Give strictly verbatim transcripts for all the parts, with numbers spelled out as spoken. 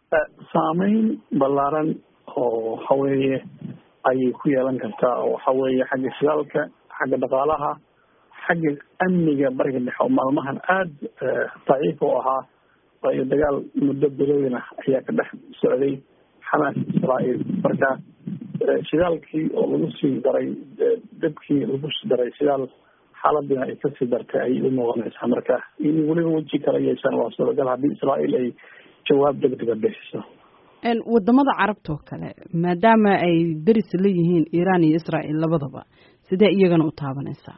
saameyn ballaaran oo waxa weeye ayay ku yeelan kartaa oo waxa weeye xagga shidaalka, xagga dhaqaalaha, xagga amniga bariga dhexe oo maalmahan aada daciif u ahaa waayo dagaal muddo bilooyin ah ayaa ka dhex socday xamaas israa'iil. marka shidaalkii oo lagu sii daray dabkii lagu sii daray shidaal xaaladina ay kasii dartay ayay u noqonaysaa. marka in weliba weji kala yeeshaan waa suuragal haddii israa'iil ay jawaab degdega bixiso. wadamada carabta oo kale maadaama ay deris la yihiin iiraan iyo israa'iil labadaba sidee iyagana u taabanaysaa?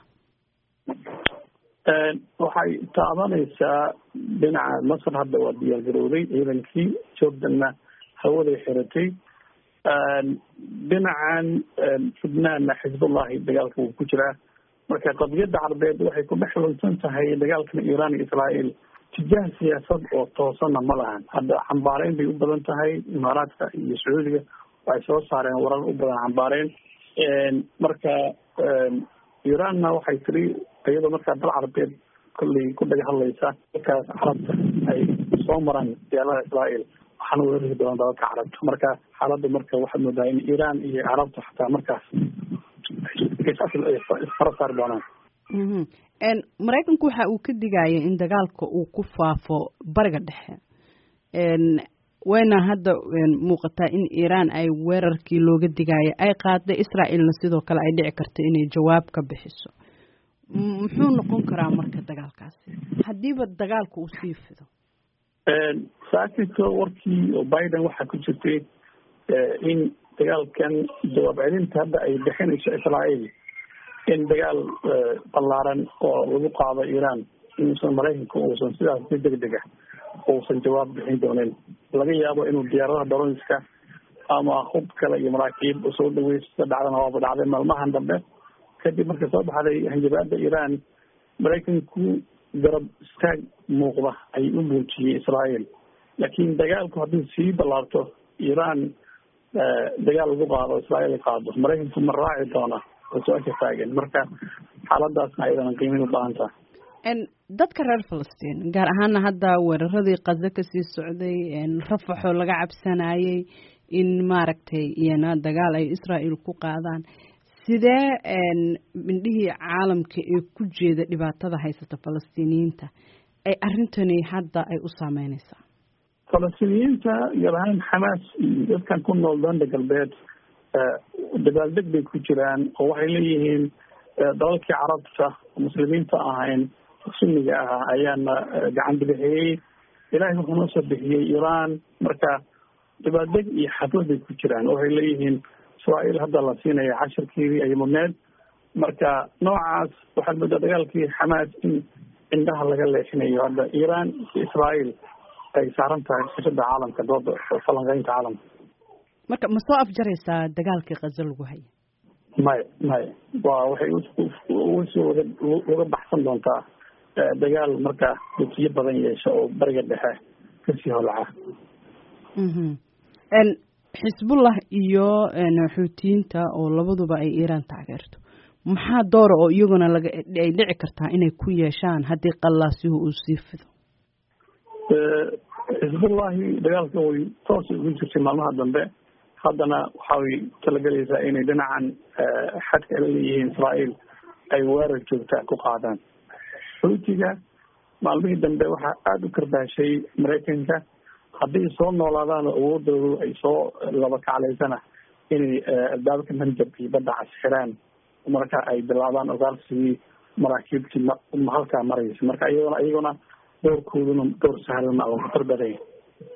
waxay taabanaysaa dhinaca masar hadda waa diyaar garowday ciidankii, jordanna hawaday xiratay. dhinacan jubnaanna xisbullahi dagaalka wuu ku jiraa. marka qadiyadda carbeed waxay ku dhex lunsan tahay dagaalkan iiraan iyo israa'iil tijaah siyaasad oo toosana ma lahan. hadda xambaareyn bay u badan tahay. imaaraadka iyo sacuudiga waxay soo saareen warar u badan xambaareyn. marka iiraanna waxay tiri iyadoo markaa dal carbeed kolley ku dhaga hadlaysa markaas carabta ay soo maraan diyaalada israa'iil waxaana weerari doonaan dalalka carabta. marka xaaladda marka waxaad moodaa in iiraan iyo carabta xataa markaas isfara saari doonaan. maraykanku waxa uu ka digaya in dagaalka uu ku faafo bariga dhexe. wayna hadda muuqataa in iiraan ay weerarkii looga digaya ay qaaday, israa'iilna sidoo kale ay dhici karta inay jawaab ka bixiso. muxuu noqon karaa marka dagaalkaasi haddiiba dagaalka uu sii fido? saakito warkii oo biden waxaa ku jirtay in dagaalkan jawaab celinta hadda ay bixinayso israa'iil in dagaal ballaaran oo lagu qaado iiraan inuusan maraykanka uusan sidaas si degdeg ah uusan jawaab bixin doonin. laga yaabo inuu diyaaradaha daroniska ama hub kale iyo maraakiib usoo dhaweysta dhacdana waaba dhacday maalmahan dambe. kadib marka soo baxday hanjabaada iiraan, maraykanku garab istaag muuqda ay u muujiyey israa'iil. laakiin dagaalku haddii sii ballaarto iiraan dagaal lagu qaado israa'iil ay qaado, maraykanku ma raaci doona oo su-aasha taagan. marka xaaladaasna ayadana qiimeyn u baahan taha. dadka reer falastiin gaar ahaana hadda weeraradii qaza kasii socday, rafaxoo laga cabsanayay in maaragtay iyana dagaal ay israa'iil ku qaadaan, sidee mindhihii caalamka ee ku jeeda dhibaatada haysata falastiiniyiinta ay arrintani hadda ay u saameynaysaa? falastiiniyiinta gaar ahaan xamaas iyo dadkan ku nool danda galbeed dabaaldeg bay ku jiraan oo waxay leeyihiin dalalkii carabta muslimiinta ahayn sunniga ahaa ayaana gacan bidixiyey, ilaahay wuxuu noo soo bixiyey iiraan. marka dabaaldeg iyo xaflad bay ku jiraan. waxay leeyihiin israa'iil hadda la siinaya cashirkeedii ay mudneed. marka noocaas waxaad moodaa dagaalkii xamaas in indhaha laga leexinayo. hadda iiraan iyo israa'iil ay saaran tahay sirada caalamka, dooda falanqeynta caalamka. marka ma soo afjaraysaa dagaalkii qazo lagu haya? maya maya waa waxay usoo uga baxsan doontaa dagaal markaa dukiyo badan yeesha oo bariga dhexe kasii holaca. xisbullah iyo xuutiyiinta oo labaduba ay iiraan taageerto, maxaa doora oo iyaguna laga ay dhici kartaa inay ku yeeshaan haddii qallaasihu uu sii fido? xisbullahi dagaalka way toos ugu jirtay maalmaha dambe. haddana waxay talagelaysaa inay dhinacan xadka ay leeyihiin israa'iil ay weerar joogta ku qaadaan. xuutiga maalmihii dambe waxaa aada u karbaashay maraykanka. haddii soo noolaadaan oo awoodoodu ay soo laba kaclaysana inay albaabka manjab iyo badda casxiraan marka ay bilaabaan ogaalsigii maraakiibtii halkaa maraysa. marka iyagona iyaguna doorkooduna door sahlan oo khatar badan.